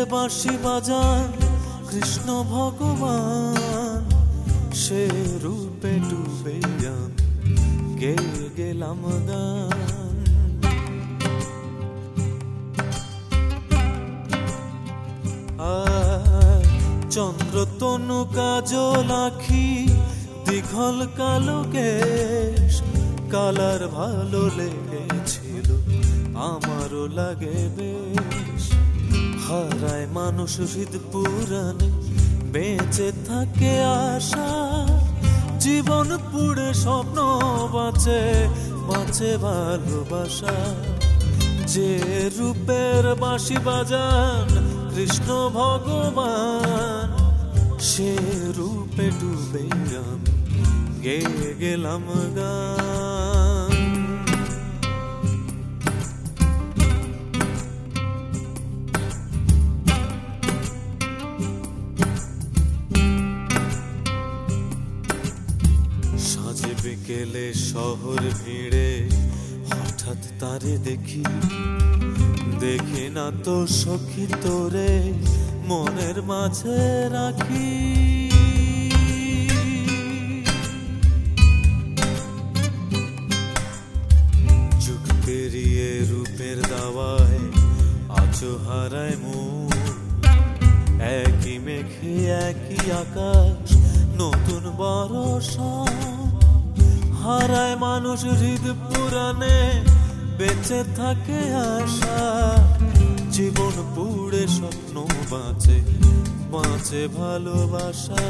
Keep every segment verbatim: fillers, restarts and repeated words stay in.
বাঁশি বাজান কৃষ্ণ ভগবান, সে রূপে ডুবে আমি গেয়ে গেলাম গান। চন্দ্র তনু কাজল আখি, দীঘল কালো কেশ, কালার ভালো লেগেছিল আমারও লাগে বেশ। হারায় মানুষ হৃদ পুরাণে, বেঁচে থাকে আশা, জীবন পুড়ে স্বপ্ন বাঁচে, বাঁচে ভালোবাসা। যে রূপের বাঁশি বাজান কৃষ্ণ ভগবান, সে রূপে ডুবে আমি গেয়ে গেলাম গান। সাজে বিকেলে শহর ভিড়ে হঠাৎ তারে দেখি, দেখি না তো সখী তোরে মনের মাঝে রাখি। যুগ পেরিয়ে রূপের দাওয়ায় আজো হারায় মন, একই মেঘে একই আকাশ নতুন বর্ষা। হারায় মানুষ হৃদ পুরাণে, বেঁচে থাকে আশা, জীবন পুড়ে স্বপ্ন বাঁচে, বাঁচে ভালোবাসা।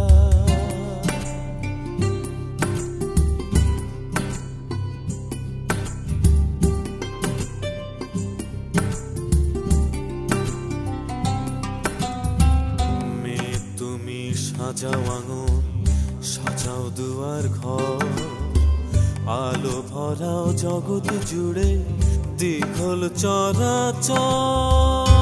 মেয়ে তুমি সাজাও আঙুন, সাজাও দুয়ার ঘর, আলো ভরাও জগৎ জুড়ে দীঘল চরাচর।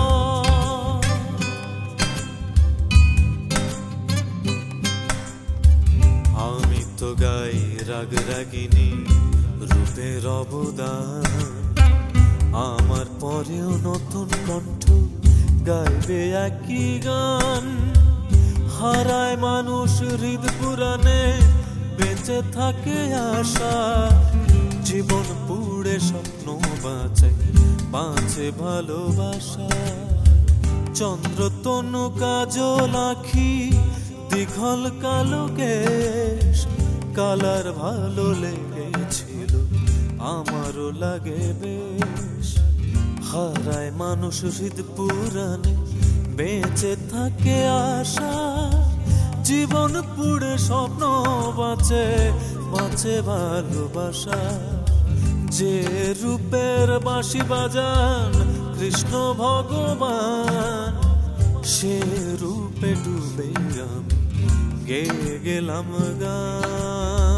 আমি তো গাই রাগ রাগিনী রূপের অবদান, আমার পরেও নতুন কণ্ঠ গাইবে একই গান। হারায় মানুষ হৃদ পুরাণে, বেঁচে থাকে আশা, জীবন পুড়ে স্বপ্ন বাঁচে, বাঁচে ভালোবাসা। চন্দ্র তনু কাজল আখি, দীঘল কালো কেশ, কালার ভালো লেগেছিল আমারও লাগে বেশ। হারায় মানুষ হৃদ পুরাণে, বেঁচে থাকে আশা, জীবন পুড়ে স্বপ্ন বাঁচে, বাঁচে ভালোবাসা। যে রূপের বাঁশি বাজান কৃষ্ণ ভগবান, সে রূপে ডুবে আমি গেয়ে গেলাম গান।